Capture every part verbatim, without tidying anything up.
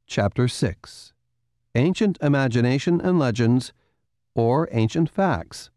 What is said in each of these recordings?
Chapter six, Ancient Imagination and Legends, or Ancient Facts.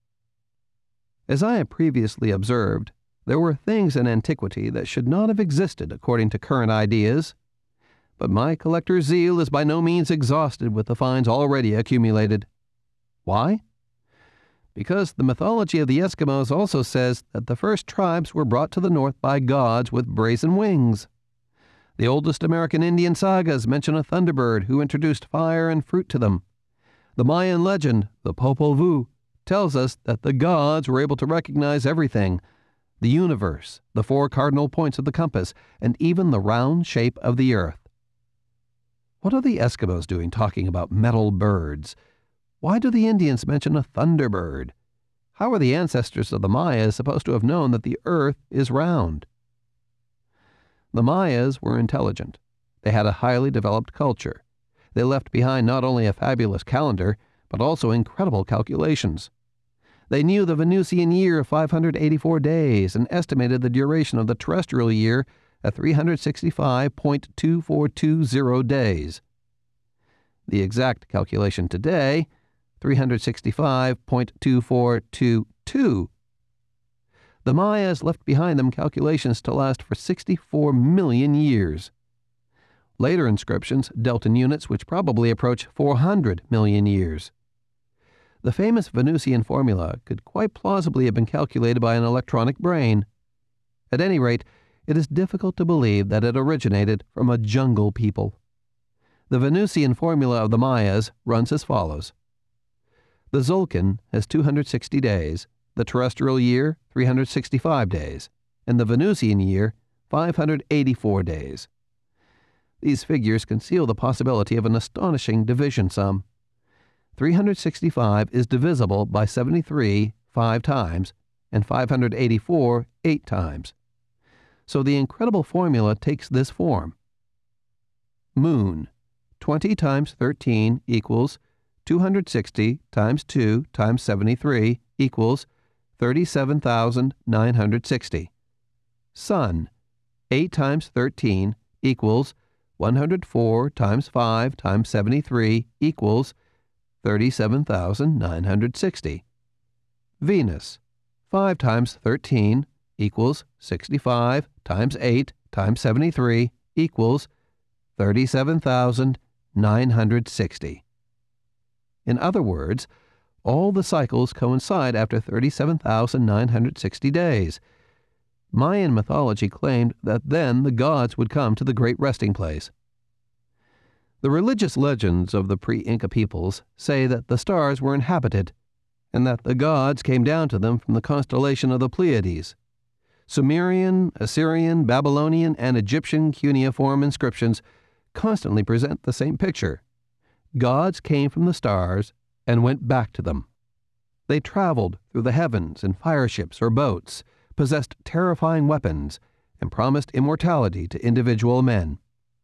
As I have previously observed, there were things in antiquity that should not have existed according to current ideas, but my collector's zeal is by no means exhausted with the finds already accumulated. Why? Because the mythology of the Eskimos also says that the first tribes were brought to the north by gods with brazen wings. The oldest American Indian sagas mention a thunderbird who introduced fire and fruit to them. The Mayan legend, the Popol Vuh, tells us that the gods were able to recognize everything: the universe, the four cardinal points of the compass, and even the round shape of the earth. What are the Eskimos doing talking about metal birds? Why do the Indians mention a thunderbird? How are the ancestors of the Mayas supposed to have known that the earth is round? The Mayas were intelligent. They had a highly developed culture. They left behind not only a fabulous calendar, but also incredible calculations. They knew the Venusian year of five hundred eighty-four days and estimated the duration of the terrestrial year at three hundred sixty-five point two four two zero days. The exact calculation today, three hundred sixty-five point two four two two. The Mayas left behind them calculations to last for sixty-four million years. Later inscriptions dealt in units which probably approach four hundred million years. The famous Venusian formula could quite plausibly have been calculated by an electronic brain. At any rate, it is difficult to believe that it originated from a jungle people. The Venusian formula of the Mayas runs as follows. The Tzolk'in has two hundred sixty days, the terrestrial year three hundred sixty-five days, and the Venusian year five hundred eighty-four days. These figures conceal the possibility of an astonishing division sum. three hundred sixty-five is divisible by seventy-three five times, and five hundred eighty-four eight times. So the incredible formula takes this form. Moon, twenty times thirteen equals two hundred sixty times two times seventy-three equals thirty-seven thousand nine hundred sixty. Sun, eight times thirteen equals one hundred four times five times seventy-three equals thirty-seven thousand nine hundred sixty. Venus, five times thirteen equals sixty-five times eight times seventy-three equals thirty-seven thousand nine hundred sixty. In other words, all the cycles coincide after thirty-seven thousand nine hundred sixty days. Mayan mythology claimed that then the gods would come to the great resting place. The religious legends of the pre-Inca peoples say that the stars were inhabited, and that the gods came down to them from the constellation of the Pleiades. Sumerian, Assyrian, Babylonian, and Egyptian cuneiform inscriptions constantly present the same picture. Gods came from the stars and went back to them. They traveled through the heavens in fire ships or boats, possessed terrifying weapons, and promised immortality to individual men.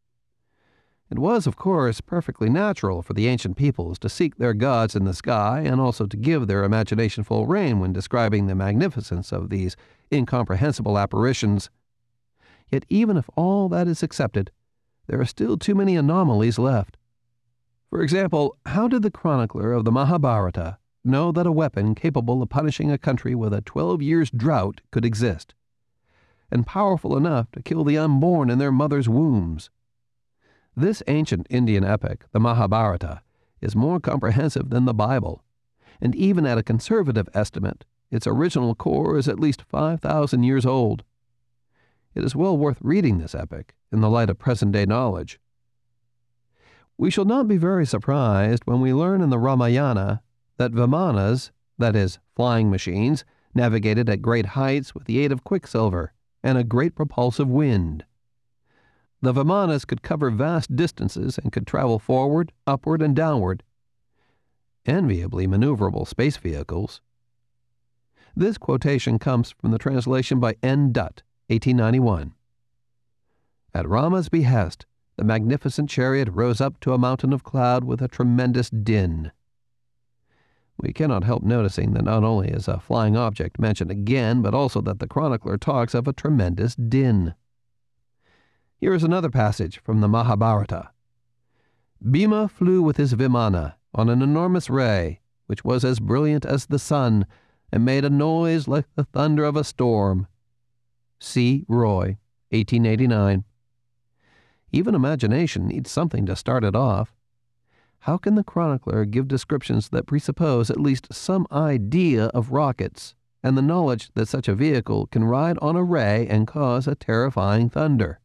It was, of course, perfectly natural for the ancient peoples to seek their gods in the sky and also to give their imagination full rein when describing the magnificence of these incomprehensible apparitions. Yet even if all that is accepted, there are still too many anomalies left. For example, how did the chronicler of the Mahabharata know that a weapon capable of punishing a country with a twelve years drought could exist, and powerful enough to kill the unborn in their mothers' wombs? This ancient Indian epic, the Mahabharata, is more comprehensive than the Bible, and even at a conservative estimate, its original core is at least five thousand years old. It is well worth reading this epic in the light of present-day knowledge. We shall not be very surprised when we learn in the Ramayana that Vimanas, that is, flying machines, navigated at great heights with the aid of quicksilver and a great propulsive wind. The Vimanas could cover vast distances and could travel forward, upward, and downward. Enviably maneuverable space vehicles. This quotation comes from the translation by N. Dutt, eighteen ninety-one. At Rama's behest, the magnificent chariot rose up to a mountain of cloud with a tremendous din. We cannot help noticing that not only is a flying object mentioned again, but also that the chronicler talks of a tremendous din. Here is another passage from the Mahabharata. Bhima flew with his Vimana on an enormous ray, which was as brilliant as the sun, and made a noise like the thunder of a storm. C. Roy, eighteen eighty-nine. Even imagination needs something to start it off. How can the chronicler give descriptions that presuppose at least some idea of rockets, and the knowledge that such a vehicle can ride on a ray and cause a terrifying thunder?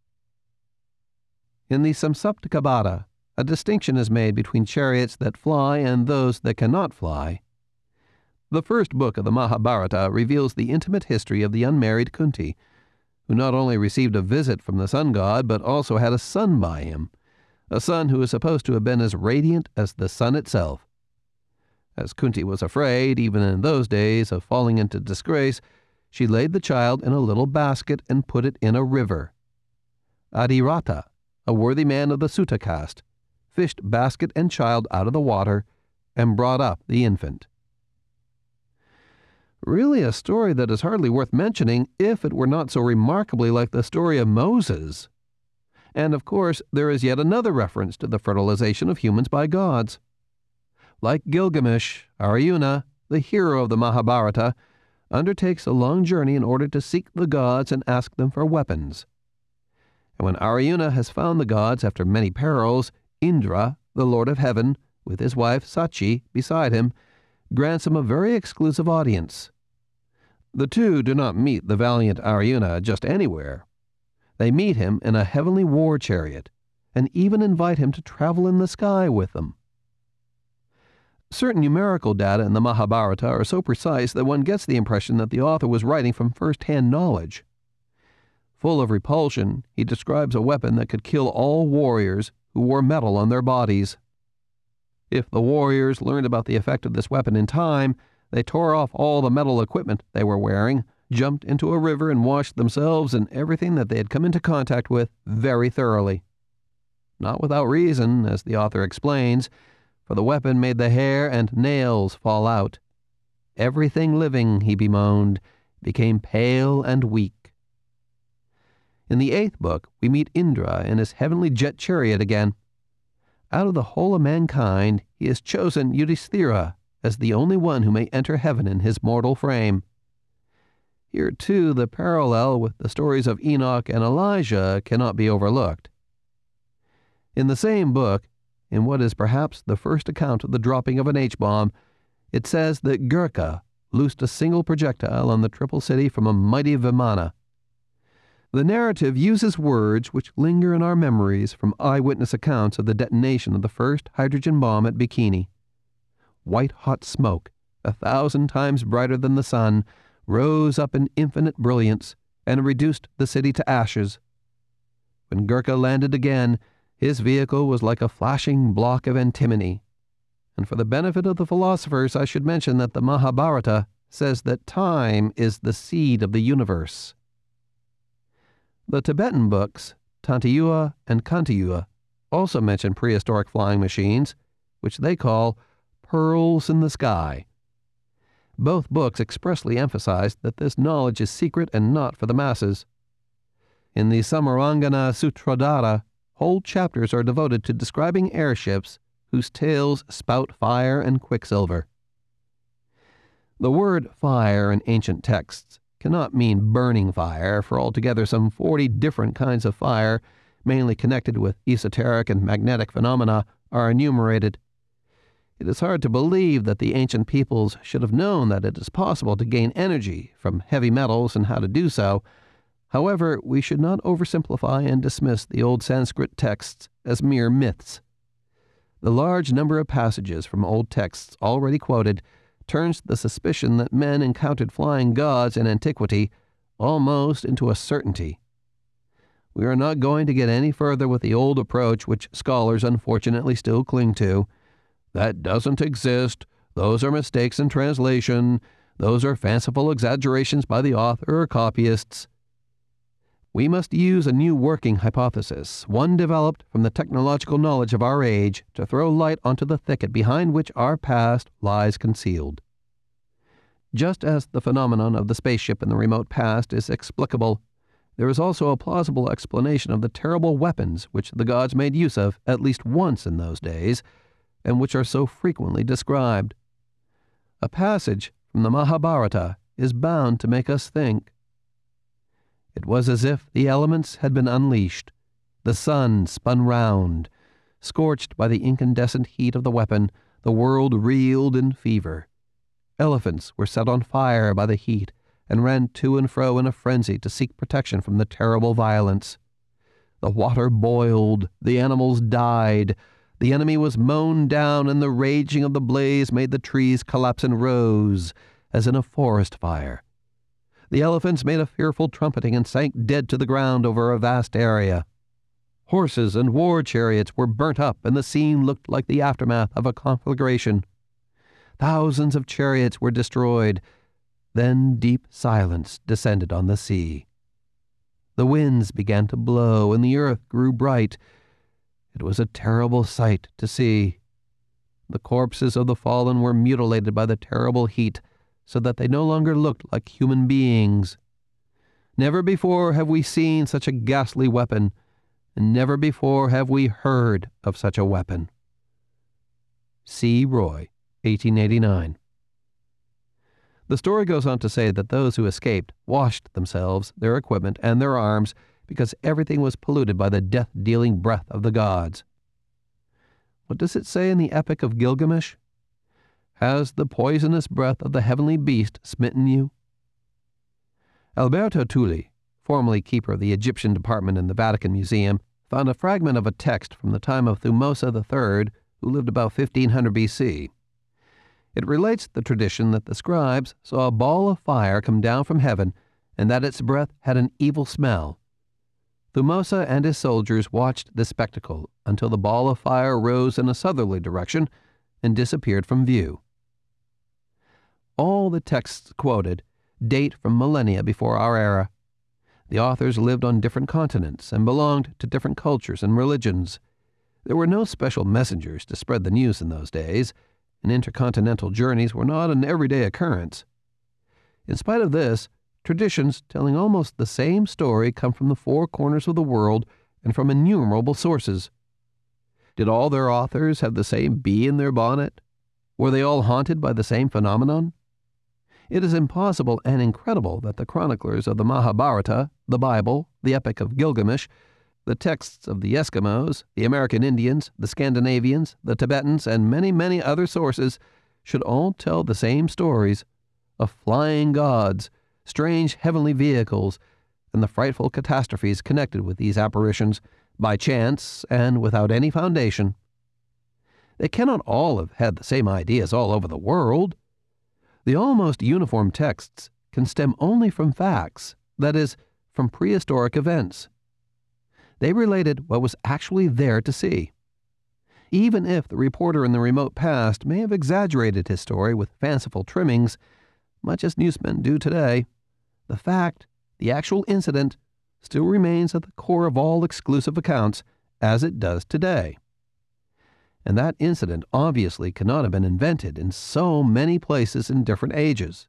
In the Samsaptakabada, a distinction is made between chariots that fly and those that cannot fly. The first book of the Mahabharata reveals the intimate history of the unmarried Kunti, who not only received a visit from the sun god, but also had a son by him, a son who is supposed to have been as radiant as the sun itself. As Kunti was afraid, even in those days, of falling into disgrace, she laid the child in a little basket and put it in a river. Adhirata, a worthy man of the Sutta caste, fished basket and child out of the water and brought up the infant. Really a story that is hardly worth mentioning if it were not so remarkably like the story of Moses. And of course, there is yet another reference to the fertilization of humans by gods. Like Gilgamesh, Arjuna, the hero of the Mahabharata, undertakes a long journey in order to seek the gods and ask them for weapons. And when Arjuna has found the gods after many perils, Indra, the Lord of Heaven, with his wife Sachi beside him, grants him a very exclusive audience. The two do not meet the valiant Arjuna just anywhere. They meet him in a heavenly war chariot, and even invite him to travel in the sky with them. Certain numerical data in the Mahabharata are so precise that one gets the impression that the author was writing from first-hand knowledge. Full of repulsion, he describes a weapon that could kill all warriors who wore metal on their bodies. If the warriors learned about the effect of this weapon in time, they tore off all the metal equipment they were wearing, jumped into a river, and washed themselves and everything that they had come into contact with very thoroughly. Not without reason, as the author explains, for the weapon made the hair and nails fall out. Everything living, he bemoaned, became pale and weak. In the eighth book, we meet Indra in his heavenly jet chariot again. Out of the whole of mankind, he has chosen Yudhisthira as the only one who may enter heaven in his mortal frame. Here, too, the parallel with the stories of Enoch and Elijah cannot be overlooked. In the same book, in what is perhaps the first account of the dropping of an H-bomb, it says that Gurkha loosed a single projectile on the Triple City from a mighty Vimana. The narrative uses words which linger in our memories from eyewitness accounts of the detonation of the first hydrogen bomb at Bikini. White-hot smoke, a thousand times brighter than the sun, rose up in infinite brilliance and reduced the city to ashes. When Gurkha landed again, his vehicle was like a flashing block of antimony. And for the benefit of the philosophers, I should mention that the Mahabharata says that time is the seed of the universe. The Tibetan books, Tantayuya and Kantayuya, also mention prehistoric flying machines, which they call pearls in the sky. Both books expressly emphasize that this knowledge is secret and not for the masses. In the Samarangana Sutradhara, whole chapters are devoted to describing airships whose tails spout fire and quicksilver. The word fire in ancient texts cannot mean burning fire, for altogether some forty different kinds of fire, mainly connected with esoteric and magnetic phenomena, are enumerated. It is hard to believe that the ancient peoples should have known that it is possible to gain energy from heavy metals and how to do so. However, we should not oversimplify and dismiss the old Sanskrit texts as mere myths. The large number of passages from old texts already quoted turns the suspicion that men encountered flying gods in antiquity almost into a certainty. We are not going to get any further with the old approach which scholars unfortunately still cling to. That doesn't exist. Those are mistakes in translation. Those are fanciful exaggerations by the author or copyists. We must use a new working hypothesis, one developed from the technological knowledge of our age, to throw light onto the thicket behind which our past lies concealed. Just as the phenomenon of the spaceship in the remote past is explicable, There is also a plausible explanation of the terrible weapons which the gods made use of at least once in those days, and which are so frequently described. A passage from the Mahabharata is bound to make us think. It was as if the elements had been unleashed. The sun spun round. Scorched by the incandescent heat of the weapon, the world reeled in fever. Elephants were set on fire by the heat and ran to and fro in a frenzy to seek protection from the terrible violence. The water boiled, the animals died, the enemy was mown down, and the raging of the blaze made the trees collapse in rows, as in a forest fire. The elephants made a fearful trumpeting and sank dead to the ground over a vast area. Horses and war chariots were burnt up, and the scene looked like the aftermath of a conflagration. Thousands of chariots were destroyed. Then deep silence descended on the sea. The winds began to blow, and the earth grew bright. It was a terrible sight to see. The corpses of the fallen were mutilated by the terrible heat, so that they no longer looked like human beings. Never before have we seen such a ghastly weapon, and never before have we heard of such a weapon. C. Roy, eighteen eighty-nine. The story goes on to say that those who escaped washed themselves, their equipment, and their arms because everything was polluted by the death-dealing breath of the gods. What does it say in the Epic of Gilgamesh? Has the poisonous breath of the heavenly beast smitten you? Alberto Tulli, formerly keeper of the Egyptian department in the Vatican Museum, found a fragment of a text from the time of Thutmose the Third, who lived about fifteen hundred B C. It relates the tradition that the scribes saw a ball of fire come down from heaven and that its breath had an evil smell. Thutmose and his soldiers watched this spectacle until the ball of fire rose in a southerly direction and disappeared from view. All the texts quoted date from millennia before our era. The authors lived on different continents and belonged to different cultures and religions. There were no special messengers to spread the news in those days, and intercontinental journeys were not an everyday occurrence. In spite of this, traditions telling almost the same story come from the four corners of the world and from innumerable sources. Did all their authors have the same bee in their bonnet? Were they all haunted by the same phenomenon? It is impossible and incredible that the chroniclers of the Mahabharata, the Bible, the Epic of Gilgamesh, the texts of the Eskimos, the American Indians, the Scandinavians, the Tibetans, and many, many other sources should all tell the same stories of flying gods, strange heavenly vehicles, and the frightful catastrophes connected with these apparitions by chance and without any foundation. They cannot all have had the same ideas all over the world. The almost uniform texts can stem only from facts, that is, from prehistoric events. They related what was actually there to see. Even if the reporter in the remote past may have exaggerated his story with fanciful trimmings, much as newsmen do today, the fact, the actual incident, still remains at the core of all exclusive accounts, as it does today. And that incident obviously cannot have been invented in so many places in different ages.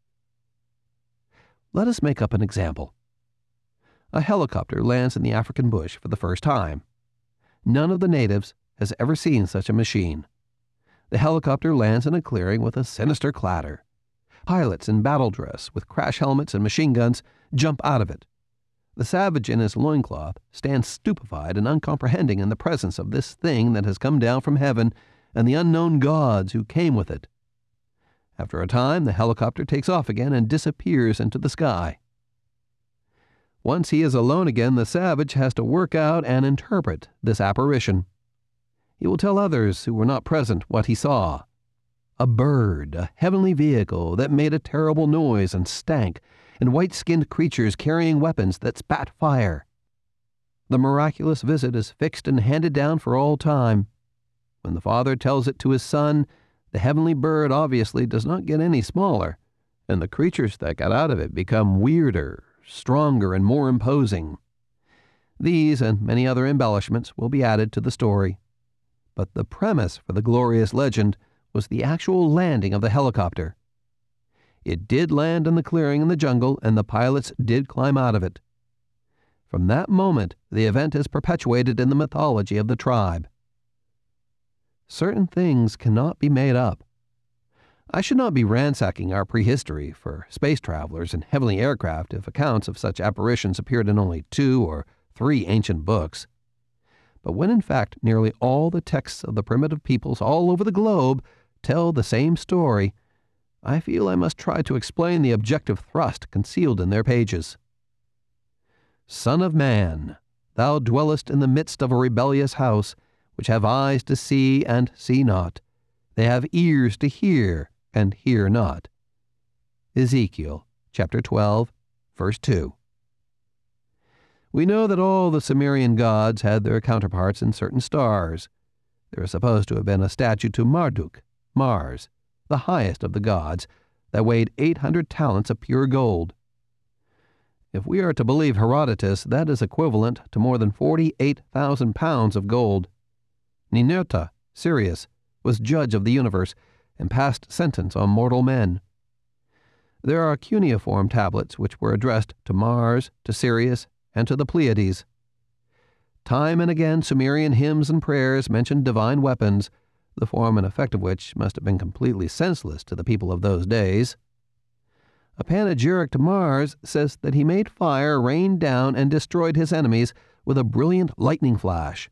Let us make up an example. A helicopter lands in the African bush for the first time. None of the natives has ever seen such a machine. The helicopter lands in a clearing with a sinister clatter. Pilots in battle dress with crash helmets and machine guns jump out of it. The savage in his loincloth stands stupefied and uncomprehending in the presence of this thing that has come down from heaven and the unknown gods who came with it. After a time, the helicopter takes off again and disappears into the sky. Once he is alone again, the savage has to work out and interpret this apparition. He will tell others who were not present what he saw. A bird, a heavenly vehicle that made a terrible noise and stank, and white-skinned creatures carrying weapons that spat fire. The miraculous visit is fixed and handed down for all time. When the father tells it to his son, the heavenly bird obviously does not get any smaller, and the creatures that got out of it become weirder, stronger, and more imposing. These and many other embellishments will be added to the story. But the premise for the glorious legend was the actual landing of the helicopter. It did land in the clearing in the jungle, and the pilots did climb out of it. From that moment, the event is perpetuated in the mythology of the tribe. Certain things cannot be made up. I should not be ransacking our prehistory for space travelers and heavenly aircraft if accounts of such apparitions appeared in only two or three ancient books. But when in fact nearly all the texts of the primitive peoples all over the globe tell the same story, I feel I must try to explain the objective thrust concealed in their pages. Son of man, thou dwellest in the midst of a rebellious house, which have eyes to see and see not. They have ears to hear and hear not. Ezekiel chapter twelve, verse two. We know that all the Sumerian gods had their counterparts in certain stars. There is supposed to have been a statue to Marduk, Mars, the highest of the gods, that weighed eight hundred talents of pure gold. If we are to believe Herodotus, that is equivalent to more than forty-eight thousand pounds of gold. Ninurta, Sirius, was judge of the universe and passed sentence on mortal men. There are cuneiform tablets which were addressed to Mars, to Sirius, and to the Pleiades. Time and again Sumerian hymns and prayers mentioned divine weapons, the form and effect of which must have been completely senseless to the people of those days. A panegyric to Mars says that he made fire rain down and destroyed his enemies with a brilliant lightning flash.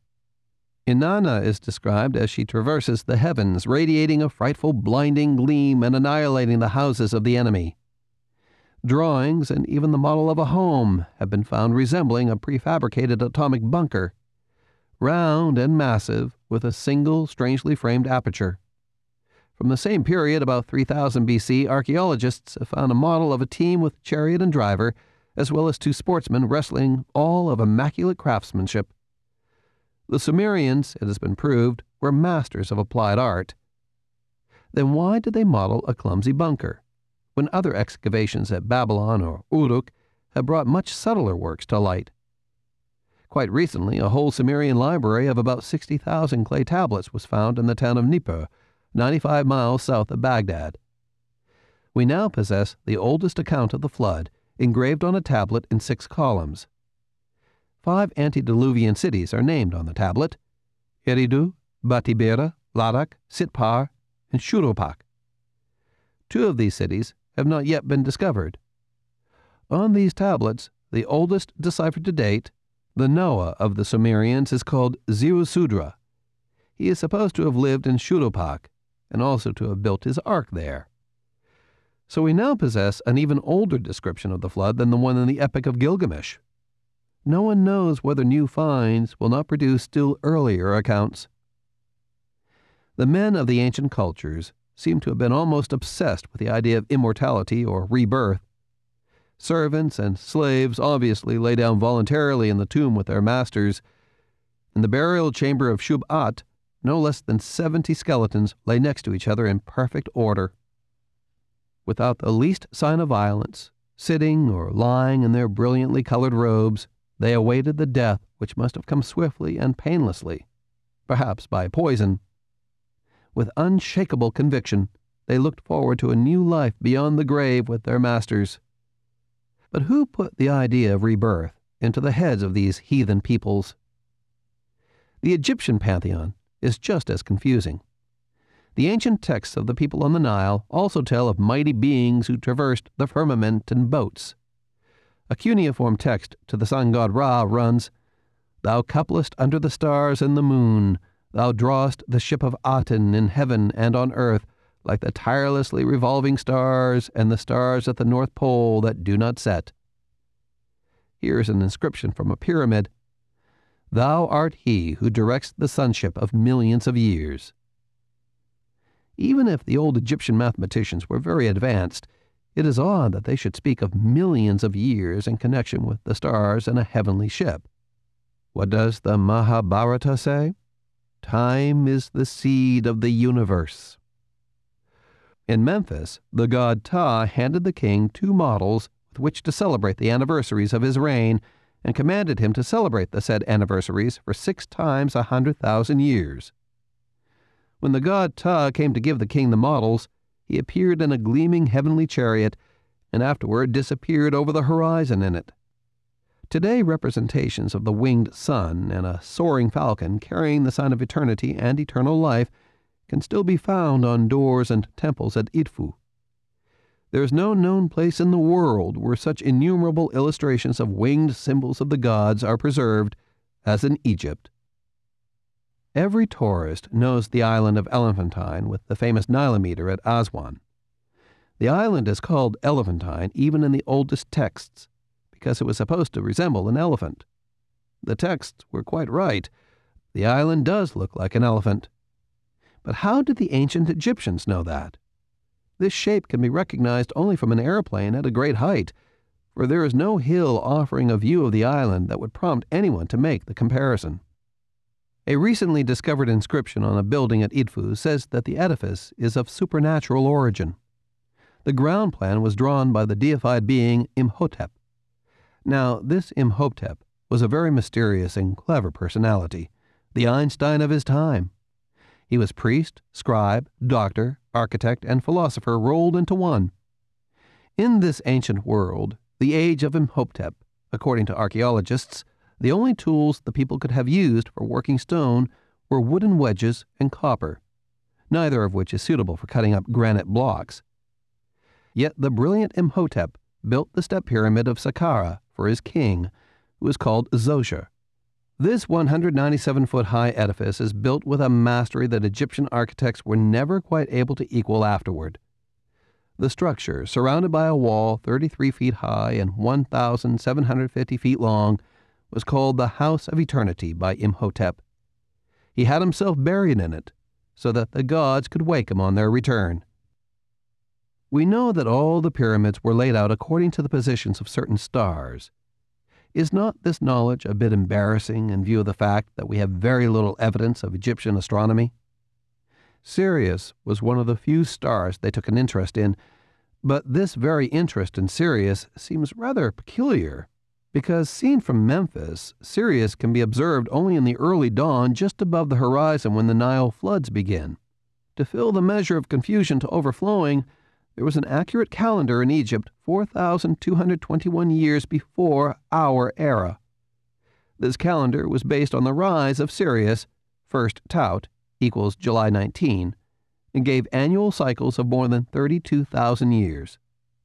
Inanna is described as she traverses the heavens, radiating a frightful blinding gleam and annihilating the houses of the enemy. Drawings and even the model of a home have been found resembling a prefabricated atomic bunker, round and massive, with a single strangely framed aperture. From the same period, about three thousand B C, archaeologists have found a model of a team with chariot and driver, as well as two sportsmen wrestling, all of immaculate craftsmanship. The Sumerians, it has been proved, were masters of applied art. Then why did they model a clumsy bunker, when other excavations at Babylon or Uruk have brought much subtler works to light? Quite recently, a whole Sumerian library of about sixty thousand clay tablets was found in the town of Nippur, ninety-five miles south of Baghdad. We now possess the oldest account of the flood, engraved on a tablet in six columns. Five antediluvian cities are named on the tablet: Eridu, Batibera, Ladak, Sitpar, and Shurupak. Two of these cities have not yet been discovered. On these tablets, the oldest deciphered to date, the Noah of the Sumerians is called Ziusudra. He is supposed to have lived in Shurupak, and also to have built his ark there. So we now possess an even older description of the flood than the one in the Epic of Gilgamesh. No one knows whether new finds will not produce still earlier accounts. The men of the ancient cultures seem to have been almost obsessed with the idea of immortality or rebirth. Servants and slaves obviously lay down voluntarily in the tomb with their masters. In the burial chamber of Shub-At, no less than seventy skeletons lay next to each other in perfect order. Without the least sign of violence, sitting or lying in their brilliantly colored robes, they awaited the death which must have come swiftly and painlessly, perhaps by poison. With unshakable conviction, they looked forward to a new life beyond the grave with their masters. But who put the idea of rebirth into the heads of these heathen peoples? The Egyptian pantheon is just as confusing. The ancient texts of the people on the Nile also tell of mighty beings who traversed the firmament in boats. A cuneiform text to the sun god Ra runs, "Thou couplest under the stars and the moon, thou drawest the ship of Aten in heaven and on earth, like the tirelessly revolving stars and the stars at the North Pole that do not set." Here is an inscription from a pyramid, "Thou art he who directs the sonship of millions of years." Even if the old Egyptian mathematicians were very advanced, it is odd that they should speak of millions of years in connection with the stars and a heavenly ship. What does the Mahabharata say? Time is the seed of the universe. In Memphis, the god Ptah handed the king two models with which to celebrate the anniversaries of his reign, and commanded him to celebrate the said anniversaries for six times a hundred thousand years. When the god Ptah came to give the king the models, he appeared in a gleaming heavenly chariot, and afterward disappeared over the horizon in it. Today, representations of the winged sun and a soaring falcon carrying the sign of eternity and eternal life can still be found on doors and temples at Idfu. There is no known place in the world where such innumerable illustrations of winged symbols of the gods are preserved as in Egypt. Every tourist knows the island of Elephantine with the famous Nilometer at Aswan. The island is called Elephantine even in the oldest texts because it was supposed to resemble an elephant. The texts were quite right. The island does look like an elephant. But how did the ancient Egyptians know that? This shape can be recognized only from an airplane at a great height, for there is no hill offering a view of the island that would prompt anyone to make the comparison. A recently discovered inscription on a building at Idfu says that the edifice is of supernatural origin. The ground plan was drawn by the deified being Imhotep. Now, this Imhotep was a very mysterious and clever personality, the Einstein of his time. He was priest, scribe, doctor, architect, and philosopher rolled into one. In this ancient world, the age of Imhotep, according to archaeologists, the only tools the people could have used for working stone were wooden wedges and copper, neither of which is suitable for cutting up granite blocks. Yet the brilliant Imhotep built the step pyramid of Saqqara for his king, who was called Xochitl. This one hundred ninety-seven foot high edifice is built with a mastery that Egyptian architects were never quite able to equal afterward. The structure, surrounded by a wall thirty-three feet high and one thousand seven hundred fifty feet long, was called the House of Eternity by Imhotep. He had himself buried in it, so that the gods could wake him on their return. We know that all the pyramids were laid out according to the positions of certain stars. Is not this knowledge a bit embarrassing in view of the fact that we have very little evidence of Egyptian astronomy? Sirius was one of the few stars they took an interest in, but this very interest in Sirius seems rather peculiar, because seen from Memphis, Sirius can be observed only in the early dawn just above the horizon when the Nile floods begin. To fill the measure of confusion to overflowing, there was an accurate calendar in Egypt four thousand two hundred twenty-one years before our era. This calendar was based on the rise of Sirius, first Taut, equals July nineteenth, and gave annual cycles of more than thirty-two thousand years.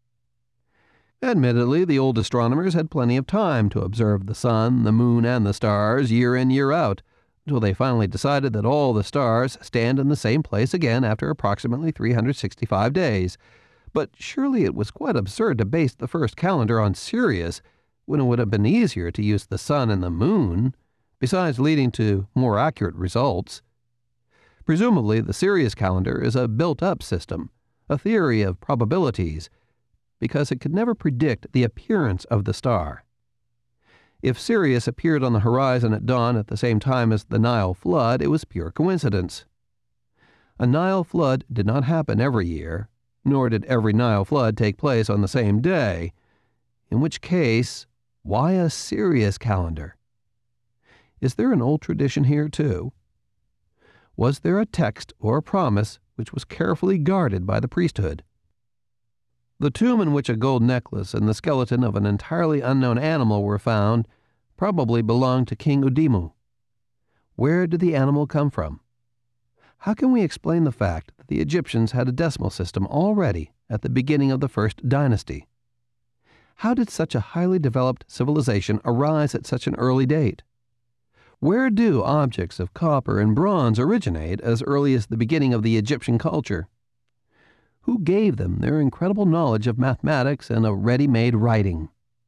Admittedly, the old astronomers had plenty of time to observe the sun, the moon, and the stars year in, year out, until they finally decided that all the stars stand in the same place again after approximately three hundred sixty-five days. But surely it was quite absurd to base the first calendar on Sirius, when it would have been easier to use the sun and the moon, besides leading to more accurate results. Presumably, the Sirius calendar is a built-up system, a theory of probabilities, because it could never predict the appearance of the star. If Sirius appeared on the horizon at dawn at the same time as the Nile flood, it was pure coincidence. A Nile flood did not happen every year, nor did every Nile flood take place on the same day, in which case, why a Sirius calendar? Is there an old tradition here, too? Was there a text or a promise which was carefully guarded by the priesthood? The tomb in which a gold necklace and the skeleton of an entirely unknown animal were found probably belonged to King Udimu. Where did the animal come from? How can we explain the fact that the Egyptians had a decimal system already at the beginning of the first dynasty? How did such a highly developed civilization arise at such an early date? Where do objects of copper and bronze originate as early as the beginning of the Egyptian culture? Who gave them their incredible knowledge of mathematics and of ready-made writing?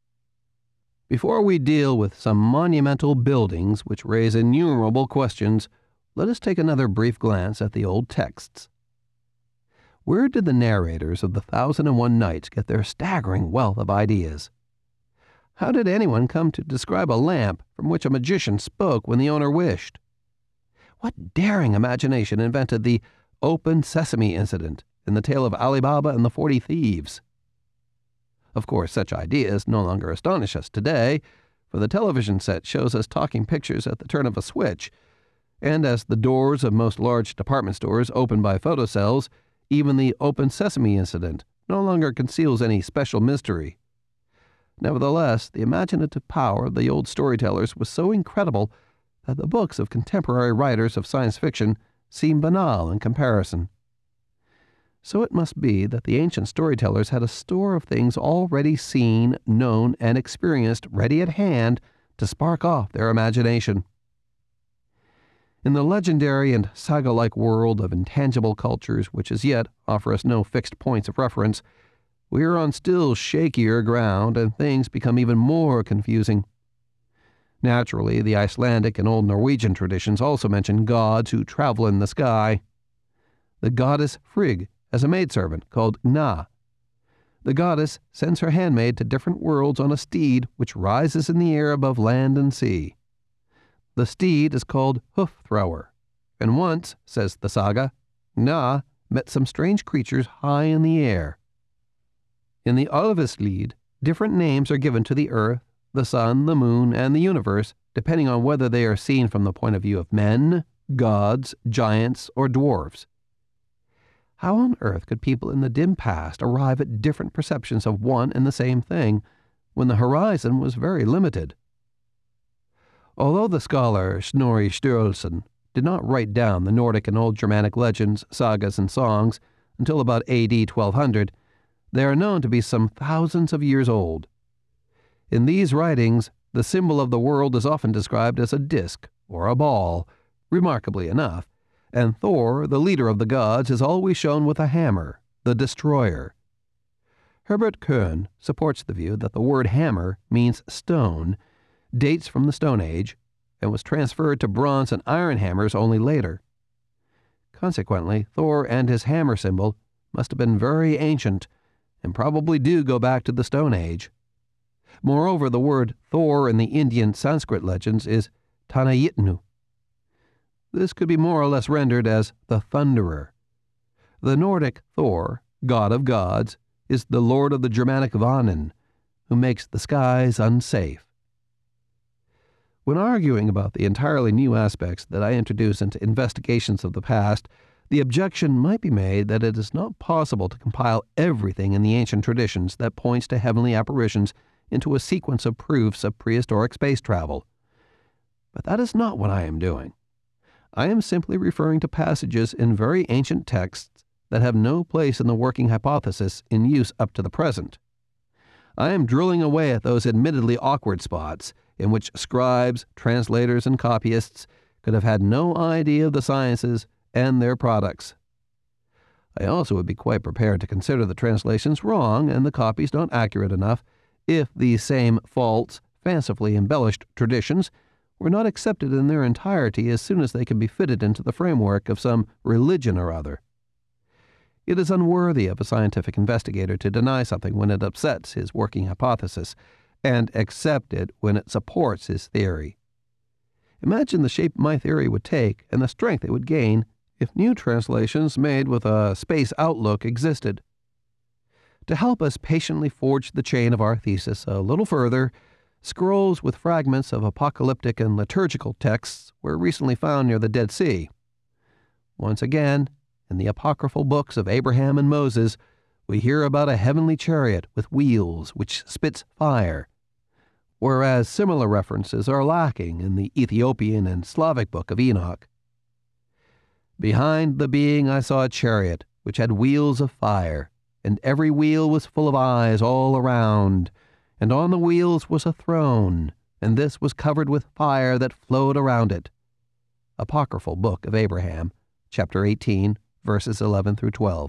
Before we deal with some monumental buildings which raise innumerable questions, let us take another brief glance at the old texts. Where did the narrators of the Thousand and One Nights get their staggering wealth of ideas? How did anyone come to describe a lamp from which a magician spoke when the owner wished? What daring imagination invented the open sesame incident in the tale of Ali Baba and the Forty Thieves? Of course, such ideas no longer astonish us today, for the television set shows us talking pictures at the turn of a switch, and as the doors of most large department stores open by photocells, even the open sesame incident no longer conceals any special mystery. Nevertheless, the imaginative power of the old storytellers was so incredible that the books of contemporary writers of science fiction seem banal in comparison. So it must be that the ancient storytellers had a store of things already seen, known, and experienced ready at hand to spark off their imagination. In the legendary and saga-like world of intangible cultures which as yet offer us no fixed points of reference, we are on still shakier ground, and things become even more confusing. Naturally, the Icelandic and Old Norwegian traditions also mention gods who travel in the sky. The goddess Frigg has a maidservant called Gna. The goddess sends her handmaid to different worlds on a steed which rises in the air above land and sea. The steed is called Hoof-thrower, and once, says the saga, Gna met some strange creatures high in the air. In the Alveslied, different names are given to the earth, the sun, the moon, and the universe, depending on whether they are seen from the point of view of men, gods, giants, or dwarves. How on earth could people in the dim past arrive at different perceptions of one and the same thing when the horizon was very limited? Although the scholar Snorri Sturluson did not write down the Nordic and Old Germanic legends, sagas, and songs until about A D twelve hundred, they are known to be some thousands of years old. In these writings, the symbol of the world is often described as a disk or a ball, remarkably enough, and Thor, the leader of the gods, is always shown with a hammer, the destroyer. Herbert Kuhn supports the view that the word hammer means stone, dates from the Stone Age, and was transferred to bronze and iron hammers only later. Consequently, Thor and his hammer symbol must have been very ancient, and probably do go back to the Stone Age. Moreover, the word Thor in the Indian Sanskrit legends is Tanayitnu. This could be more or less rendered as the Thunderer. The Nordic Thor, god of gods, is the lord of the Germanic Vanen, who makes the skies unsafe. When arguing about the entirely new aspects that I introduce into investigations of the past, the objection might be made that it is not possible to compile everything in the ancient traditions that points to heavenly apparitions into a sequence of proofs of prehistoric space travel. But that is not what I am doing. I am simply referring to passages in very ancient texts that have no place in the working hypothesis in use up to the present. I am drilling away at those admittedly awkward spots in which scribes, translators, and copyists could have had no idea of the sciences and their products. I also would be quite prepared to consider the translations wrong and the copies not accurate enough if these same false, fancifully embellished traditions were not accepted in their entirety as soon as they can be fitted into the framework of some religion or other. It is unworthy of a scientific investigator to deny something when it upsets his working hypothesis, and accept it when it supports his theory. Imagine the shape my theory would take and the strength it would gain if new translations made with a space outlook existed. To help us patiently forge the chain of our thesis a little further, scrolls with fragments of apocalyptic and liturgical texts were recently found near the Dead Sea. Once again, in the apocryphal books of Abraham and Moses, we hear about a heavenly chariot with wheels which spits fire, whereas similar references are lacking in the Ethiopian and Slavic book of Enoch. Behind the being I saw a chariot which had wheels of fire, and every wheel was full of eyes all around, and on the wheels was a throne, and this was covered with fire that flowed around it. Apocryphal Book of Abraham, chapter eighteen, verses eleven through twelve.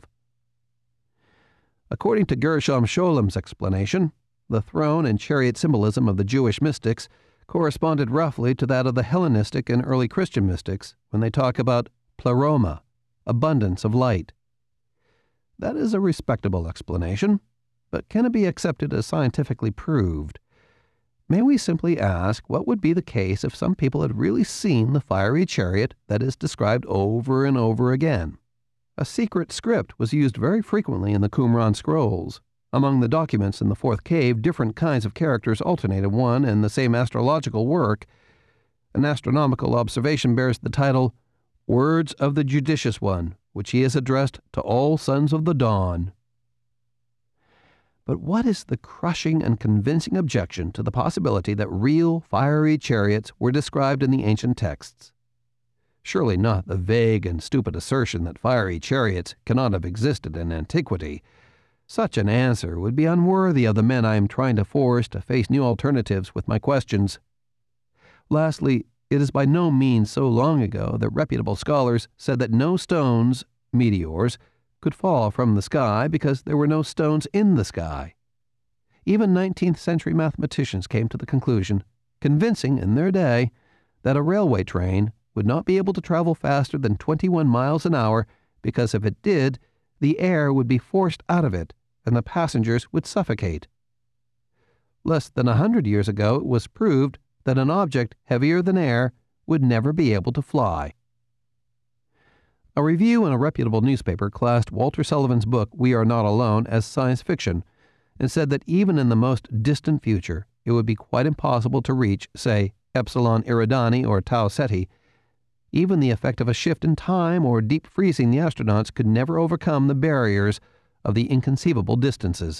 According to Gershom Scholem's explanation, the throne and chariot symbolism of the Jewish mystics corresponded roughly to that of the Hellenistic and early Christian mystics when they talk about pleroma, abundance of light. That is a respectable explanation, but can it be accepted as scientifically proved? May we simply ask what would be the case if some people had really seen the fiery chariot that is described over and over again? A secret script was used very frequently in the Qumran scrolls. Among the documents in the fourth cave, different kinds of characters alternate in one and the same astrological work. An astronomical observation bears the title, Words of the Judicious One, which he has addressed to all sons of the dawn. But what is the crushing and convincing objection to the possibility that real fiery chariots were described in the ancient texts? Surely not the vague and stupid assertion that fiery chariots cannot have existed in antiquity. Such an answer would be unworthy of the men I am trying to force to face new alternatives with my questions. Lastly, it is by no means so long ago that reputable scholars said that no stones, meteors, could fall from the sky because there were no stones in the sky. Even nineteenth century mathematicians came to the conclusion, convincing in their day, that a railway train would not be able to travel faster than twenty-one miles an hour because if it did, the air would be forced out of it and the passengers would suffocate. Less than a hundred years ago it was proved that an object heavier than air would never be able to fly. A review in a reputable newspaper classed Walter Sullivan's book We Are Not Alone as science fiction and said that even in the most distant future it would be quite impossible to reach, say, Epsilon Eridani or Tau Ceti. Even the effect of a shift in time or deep freezing the astronauts could never overcome the barriers of the inconceivable distances.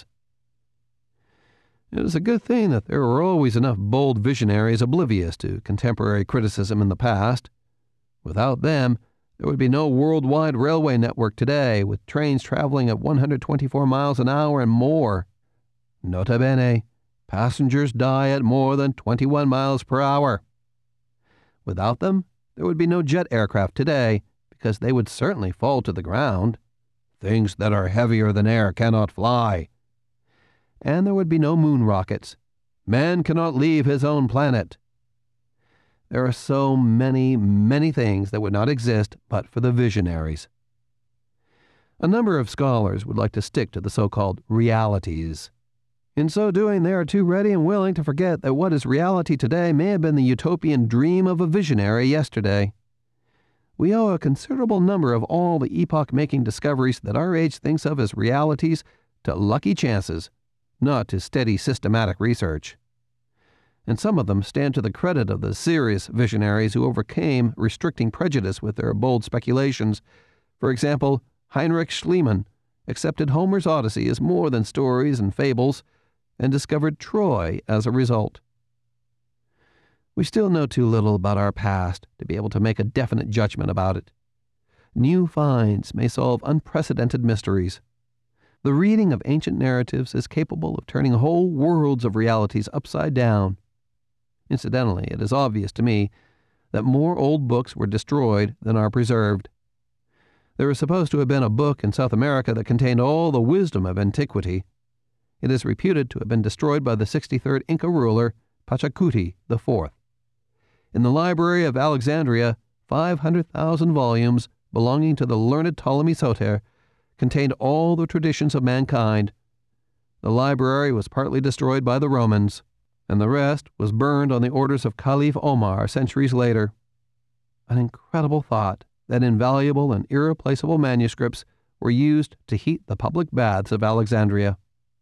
It is a good thing that there were always enough bold visionaries oblivious to contemporary criticism in the past. Without them, there would be no worldwide railway network today, with trains traveling at one hundred twenty-four miles an hour and more. Nota bene, passengers die at more than twenty-one miles per hour. Without them, there would be no jet aircraft today, because they would certainly fall to the ground. Things that are heavier than air cannot fly. And there would be no moon rockets. Man cannot leave his own planet. There are so many, many things that would not exist but for the visionaries. A number of scholars would like to stick to the so-called realities. In so doing, they are too ready and willing to forget that what is reality today may have been the utopian dream of a visionary yesterday. We owe a considerable number of all the epoch-making discoveries that our age thinks of as realities to lucky chances, not to steady systematic research. And some of them stand to the credit of the serious visionaries who overcame restricting prejudice with their bold speculations. For example, Heinrich Schliemann accepted Homer's Odyssey as more than stories and fables, and discovered Troy as a result. We still know too little about our past to be able to make a definite judgment about it. New finds may solve unprecedented mysteries. The reading of ancient narratives is capable of turning whole worlds of realities upside down. Incidentally, it is obvious to me that more old books were destroyed than are preserved. There is supposed to have been a book in South America that contained all the wisdom of antiquity. It is reputed to have been destroyed by the sixty-third Inca ruler, Pachacuti the Fourth. In the library of Alexandria, five hundred thousand volumes belonging to the learned Ptolemy Soter contained all the traditions of mankind. The library was partly destroyed by the Romans, and the rest was burned on the orders of Caliph Omar centuries later. An incredible thought that invaluable and irreplaceable manuscripts were used to heat the public baths of Alexandria.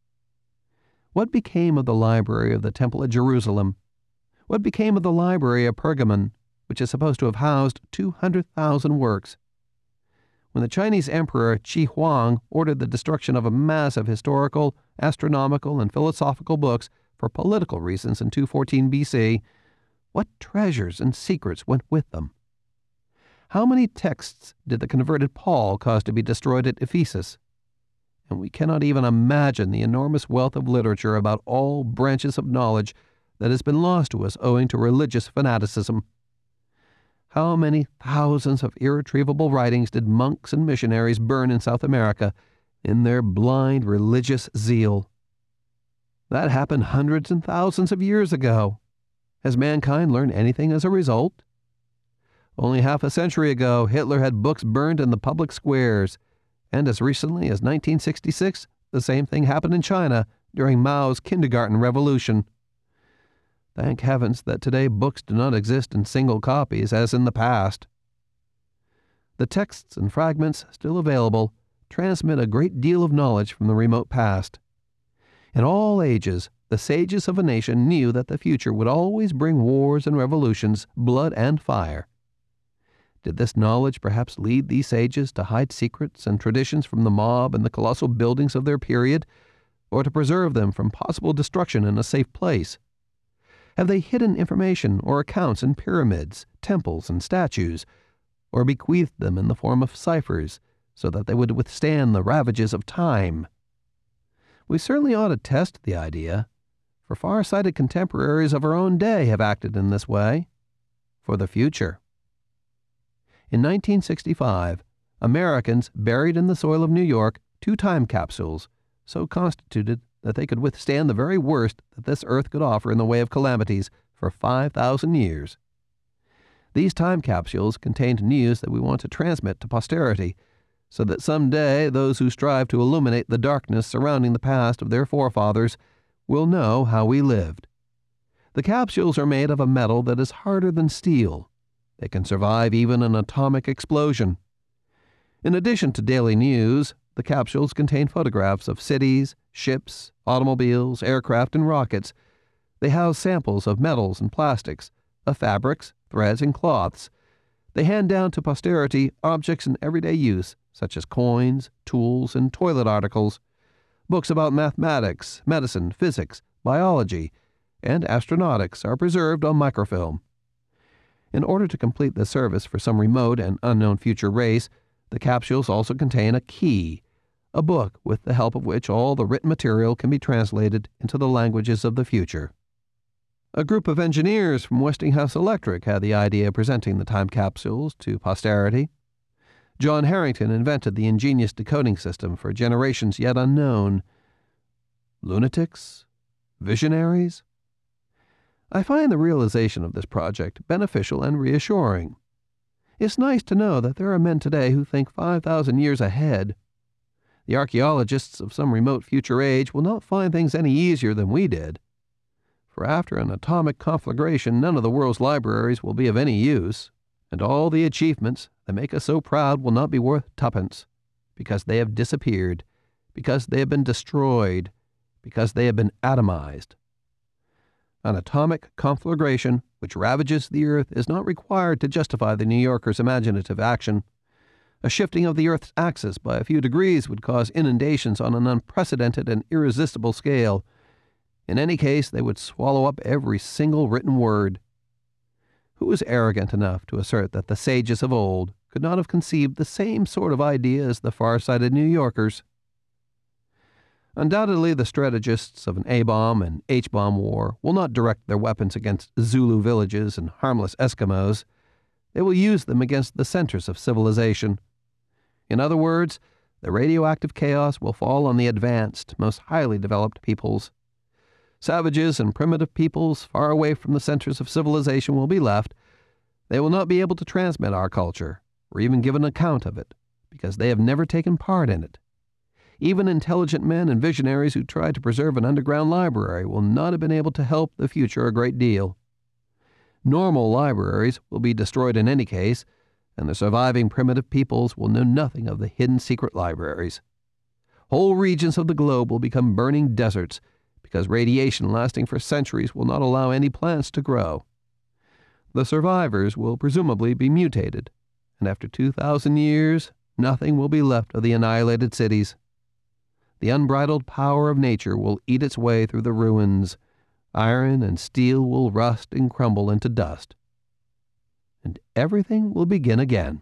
What became of the library of the Temple at Jerusalem? What became of the library of Pergamon, which is supposed to have housed two hundred thousand works? When the Chinese Emperor Qi Huang ordered the destruction of a mass of historical, astronomical, and philosophical books for political reasons in two fourteen B C, what treasures and secrets went with them? How many texts did the converted Paul cause to be destroyed at Ephesus? And we cannot even imagine the enormous wealth of literature about all branches of knowledge that has been lost to us owing to religious fanaticism. How many thousands of irretrievable writings did monks and missionaries burn in South America in their blind religious zeal? That happened hundreds and thousands of years ago. Has mankind learned anything as a result? Only half a century ago, Hitler had books burned in the public squares, and as recently as nineteen sixty-six, the same thing happened in China during Mao's kindergarten revolution. Thank heavens that today books do not exist in single copies as in the past. The texts and fragments still available transmit a great deal of knowledge from the remote past. In all ages, the sages of a nation knew that the future would always bring wars and revolutions, blood and fire. Did this knowledge perhaps lead these sages to hide secrets and traditions from the mob and the colossal buildings of their period, or to preserve them from possible destruction in a safe place? Have they hidden information or accounts in pyramids, temples, and statues, or bequeathed them in the form of ciphers so that they would withstand the ravages of time? We certainly ought to test the idea, for far-sighted contemporaries of our own day have acted in this way, for the future. In nineteen sixty-five, Americans buried in the soil of New York two time capsules so constituted that they could withstand the very worst that this earth could offer in the way of calamities for five thousand years. These time capsules contained news that we want to transmit to posterity, so that someday those who strive to illuminate the darkness surrounding the past of their forefathers will know how we lived. The capsules are made of a metal that is harder than steel. They can survive even an atomic explosion. In addition to daily news, the capsules contain photographs of cities, ships, automobiles, aircraft, and rockets. They house samples of metals and plastics, of fabrics, threads, and cloths. They hand down to posterity objects in everyday use, such as coins, tools, and toilet articles. Books about mathematics, medicine, physics, biology, and astronautics are preserved on microfilm. In order to complete the service for some remote and unknown future race, the capsules also contain a key, a book with the help of which all the written material can be translated into the languages of the future. A group of engineers from Westinghouse Electric had the idea of presenting the time capsules to posterity. John Harrington invented the ingenious decoding system for generations yet unknown. Lunatics? Visionaries? I find the realization of this project beneficial and reassuring. It's nice to know that there are men today who think five thousand years ahead. The archaeologists of some remote future age will not find things any easier than we did. For after an atomic conflagration, none of the world's libraries will be of any use, and all the achievements that make us so proud will not be worth tuppence, because they have disappeared, because they have been destroyed, because they have been atomized. An atomic conflagration which ravages the earth is not required to justify the New Yorker's imaginative action. A shifting of the earth's axis by a few degrees would cause inundations on an unprecedented and irresistible scale. In any case, they would swallow up every single written word. Who is arrogant enough to assert that the sages of old could not have conceived the same sort of idea as the far-sighted New Yorkers? Undoubtedly, the strategists of an A-bomb and H-bomb war will not direct their weapons against Zulu villages and harmless Eskimos. They will use them against the centers of civilization. In other words, the radioactive chaos will fall on the advanced, most highly developed peoples. Savages and primitive peoples far away from the centers of civilization will be left. They will not be able to transmit our culture, or even give an account of it, because they have never taken part in it. Even intelligent men and visionaries who tried to preserve an underground library will not have been able to help the future a great deal. Normal libraries will be destroyed in any case, and the surviving primitive peoples will know nothing of the hidden secret libraries. Whole regions of the globe will become burning deserts, because radiation lasting for centuries will not allow any plants to grow. The survivors will presumably be mutated, and after two thousand years, nothing will be left of the annihilated cities. The unbridled power of nature will eat its way through the ruins. Iron and steel will rust and crumble into dust. And everything will begin again.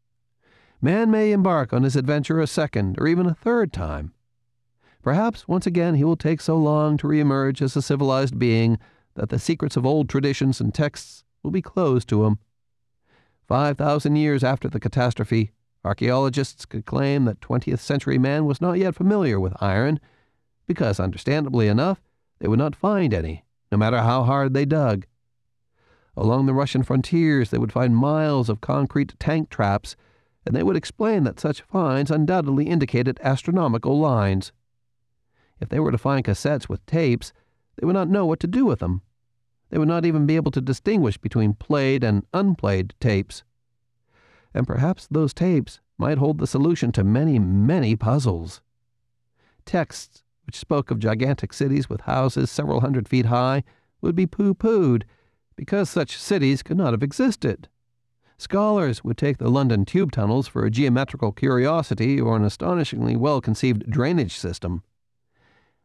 Man may embark on his adventure a second or even a third time. Perhaps once again he will take so long to reemerge as a civilized being that the secrets of old traditions and texts will be closed to him. Five thousand years after the catastrophe, archaeologists could claim that twentieth century man was not yet familiar with iron, because, understandably enough, they would not find any, no matter how hard they dug. Along the Russian frontiers they would find miles of concrete tank traps, and they would explain that such finds undoubtedly indicated astronomical lines. If they were to find cassettes with tapes, they would not know what to do with them. They would not even be able to distinguish between played and unplayed tapes. And perhaps those tapes might hold the solution to many, many puzzles. Texts which spoke of gigantic cities with houses several hundred feet high would be pooh-poohed, because such cities could not have existed. Scholars would take the London tube tunnels for a geometrical curiosity or an astonishingly well-conceived drainage system.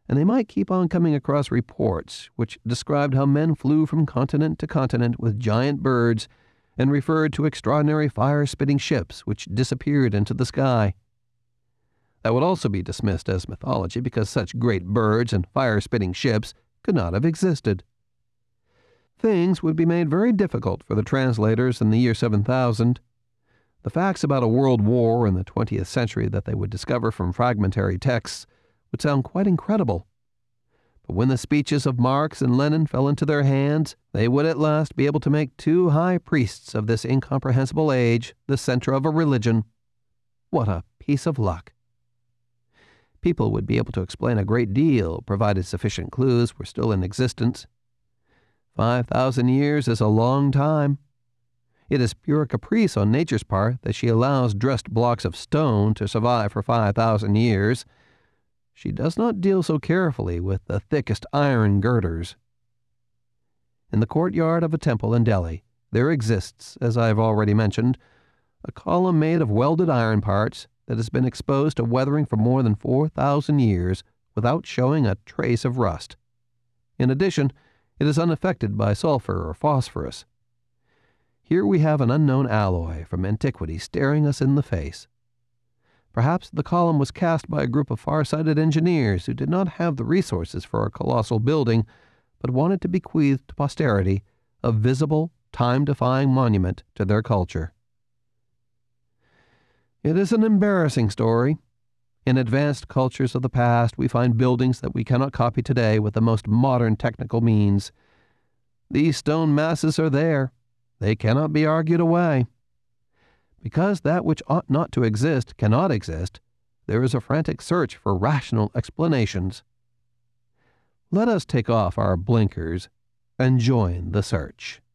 and they might keep on coming across reports which described how men flew from continent to continent with giant birds and referred to extraordinary fire-spitting ships which disappeared into the sky. That would also be dismissed as mythology because such great birds and fire-spitting ships could not have existed. Things would be made very difficult for the translators in the year seven thousand. The facts about a world war in the twentieth century that they would discover from fragmentary texts would sound quite incredible. But when the speeches of Marx and Lenin fell into their hands, they would at last be able to make two high priests of this incomprehensible age the center of a religion. What a piece of luck! People would be able to explain a great deal, provided sufficient clues were still in existence. Five thousand years is a long time. It is pure caprice on nature's part that she allows dressed blocks of stone to survive for five thousand years. She does not deal so carefully with the thickest iron girders. In the courtyard of a temple in Delhi, there exists, as I have already mentioned, a column made of welded iron parts that has been exposed to weathering for more than four thousand years without showing a trace of rust. In addition, it is unaffected by sulfur or phosphorus. Here we have an unknown alloy from antiquity staring us in the face. Perhaps the column was cast by a group of far-sighted engineers who did not have the resources for a colossal building, but wanted to bequeath to posterity a visible, time-defying monument to their culture. It is an embarrassing story. In advanced cultures of the past, we find buildings that we cannot copy today with the most modern technical means. These stone masses are there. They cannot be argued away. Because that which ought not to exist cannot exist, there is a frantic search for rational explanations. Let us take off our blinkers and join the search.